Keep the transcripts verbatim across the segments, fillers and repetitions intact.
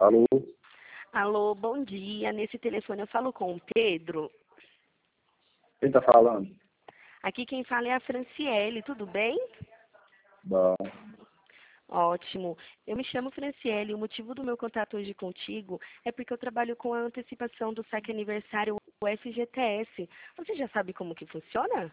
Alô? Alô, bom dia. Nesse telefone eu falo com o Pedro. Quem tá falando? Aqui quem fala é a Franciele, tudo bem? Bom. Ótimo. Eu me chamo Franciele. O motivo do meu contato hoje contigo é porque eu trabalho com a antecipação do saque aniversário o F G T S. Você já sabe como que funciona?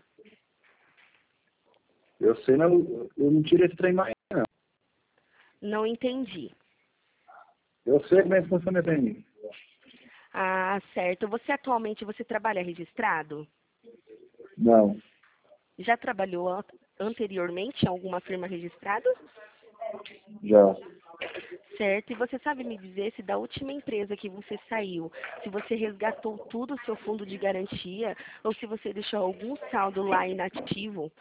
Eu sei, mas eu eu não tirei esse trem mais, não. Não entendi. Eu sei como é que funciona esse trem. Ah, certo. Você atualmente você trabalha registrado? Não, Já trabalhou an- anteriormente em alguma firma registrada? já. Certo. E você sabe me dizer se da última empresa que você saiu, se você resgatou tudo o seu fundo de garantia ou se você deixou algum saldo lá inativo?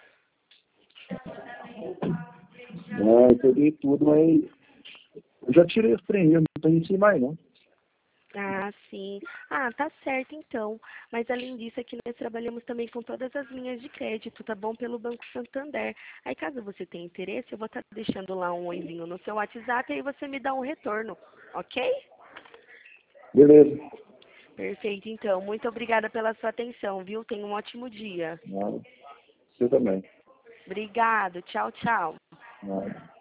Não, eu peguei tudo, mas eu já tirei esse trem, eu não tenho isso mais, não. Ah, sim. Ah, tá certo então. Mas além disso, aqui nós trabalhamos também com todas as linhas de crédito, tá bom? Pelo Banco Santander. Aí caso você tenha interesse, eu vou estar deixando lá um oizinho no seu WhatsApp e aí você me dá um retorno, ok? Beleza. Perfeito, então. Muito obrigada pela sua atenção, viu? Tenha um ótimo dia. Nada. Você também. Obrigado. Tchau, tchau. Nada.